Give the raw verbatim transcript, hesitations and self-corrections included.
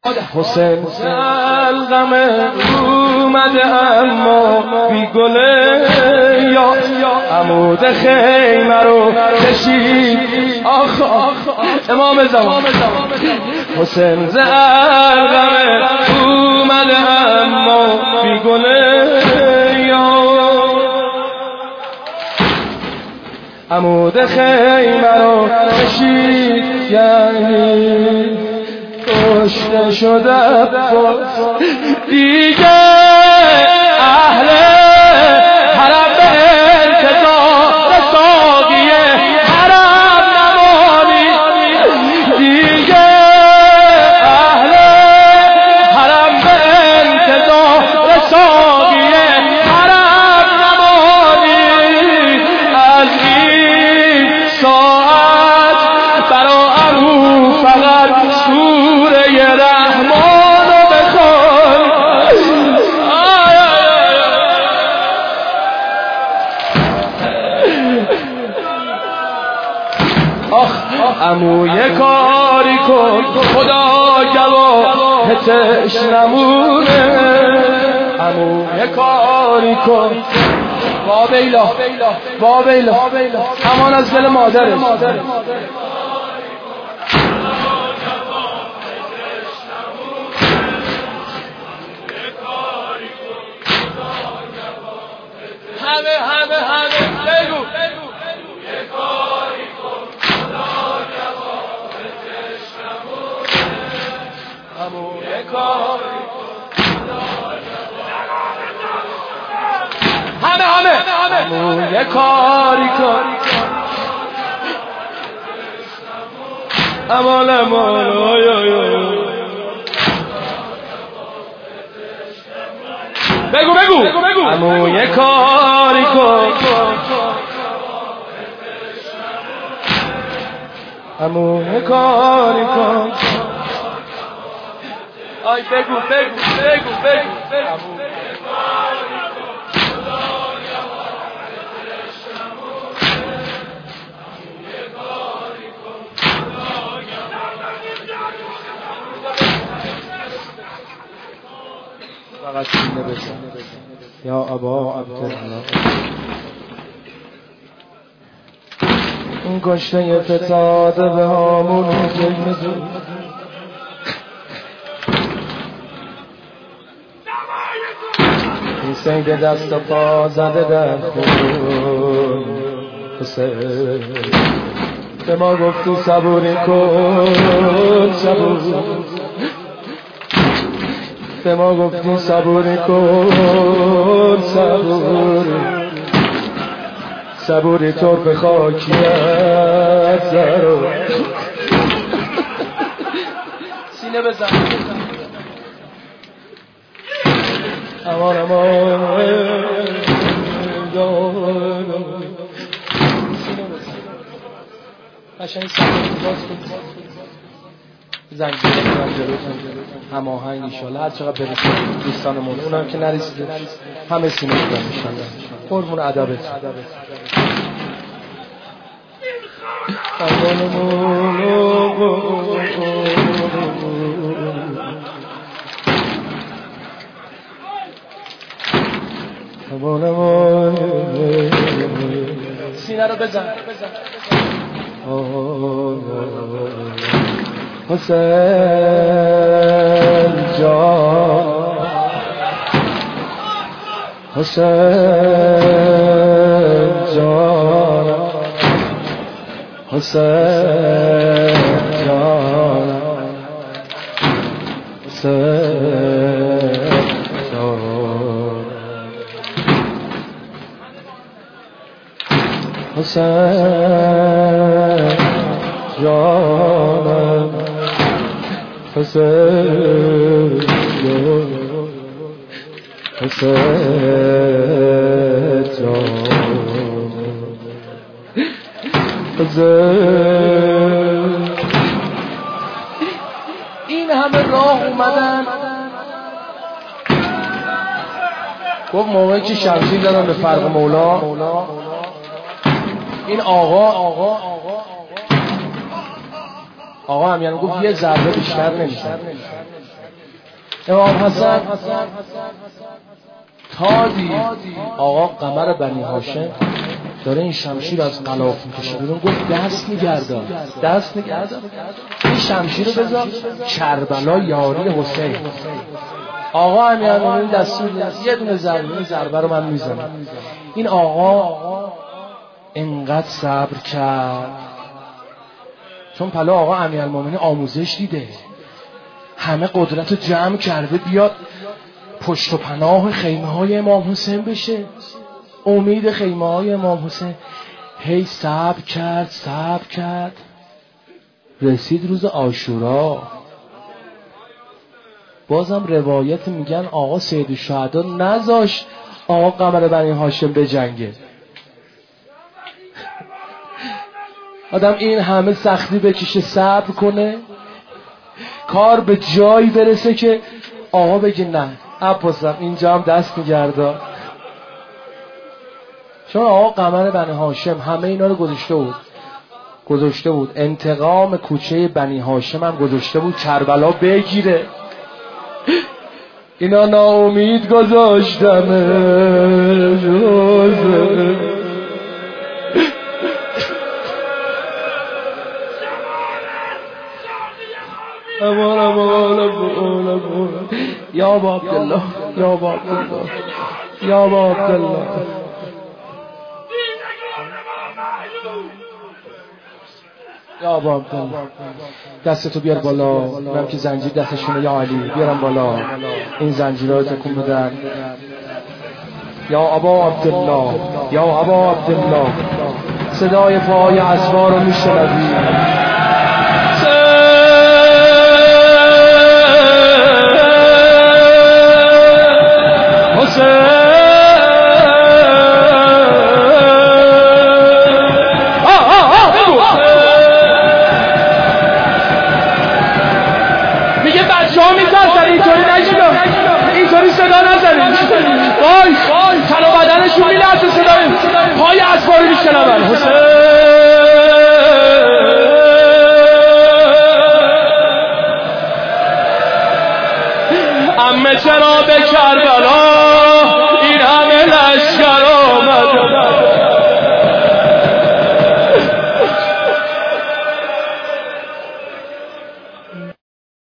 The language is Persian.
حسین سلغم اومده اما بی گله یا عمود خیمه رو کشید آخ امام زمان حسین سلغم اومده اما بی گله یا عمود خیمه رو کشید یعنی کشته شده دیگه اهل حرم به انتظار ساقی حرم نمانی دیگه اهل حرم به انتظار ساقی حرم نمانی از این ساعت برا ابو فقط سوره رحمان رو بخون آخ عمو یه کاری کن خدا گواهتش نمونه عمو یه کاری کن وا بیلا وا بیلا امان از دل مادرش همه همه همه بگو یه کاری کن خدا جوابتش نمونه همو یه کاری کن همه همه همو یه کاری کن امان امان آی آی آی بگو بگو عمو یه کاری کن عمو یه کاری کن آی بگو بگو بگو بگو عمو یه کاری کن فقط سینه بزن یا ابا عبدالله اون کشته فتاده به همون جلمزون این سنگ دست و پا زده در خون حسین به ما گفتی صبوری کن صبور به ما گفتی صبوری کن صبوری صبوری طرف خاکیت زرو سینه بزن امان امان سینه بزن قشنگ سینه باز کن زنجیره کنم جلوتون هماهنگ ایشالله هر چقدر برسید دوستانمون اونم که نرسیده همه سینه بودن ایشالله قربون ادبت سینه رو بزن حسین جان حسین جان حسین جان حسین جان حسین جان حسین حسین جان حسین این همه راه اومدن گفت موقعی که شمشیر زدن به فرق مولا این آقا آقا آقا هم یعنی گفت یه ضربه بیشتر نمیشه امام حسن تا دید آقا قمر بنی هاشم داره این شمشیر از غلاف میکشه بیرون، گفت دست نگردار دست نگردار این شمشیر رو بذار کربلا یاری حسین. آقا امیرالمومنین دستور داد یه دونه ضربه ضربه رو من میزنم. این آقا انقدر صبر کرد چون پلا آقا امیرالمومنین آموزش دیده، همه قدرت رو جمع کرده بیاد پشت و پناه خیمه های امام حسین بشه، امید خیمه های امام حسین. هی صبر کرد صبر کرد رسید روز عاشورا. بازم روایت میگن آقا سید الشهدا نذاشت آقا قمر بنی هاشم بجنگه. آدم این همه سختی بکشه صبر کنه کار به جایی برسه که آقا بگه نه عباسم اینجا هم دست میگردار. چون آقا قمر بنی هاشم همه اینا رو گذاشته بود گذاشته بود انتقام کوچه بنی هاشم هم گذاشته بود کربلا بگیره. اینا ناامید گذاشتن امان امان امان امان یا ابا عبدالله یا ابا عبدالله یا ابا عبدالله یا ابا عبدالله دستتو بیار بالا. اونم که زنجیر دستشونه یا علی بیارم بالا این زنجیرها رو تکون بدن. یا ابا عبدالله یا ابا عبدالله صدای پای اسوار رو میشنوی. میگه بچه ها میترسن اینطوری نشیدم اینطوری صدا نزنیم وای تن و بدنشون میلرزه صدای پای اسواری میشنون. حسین عمه چرا بکن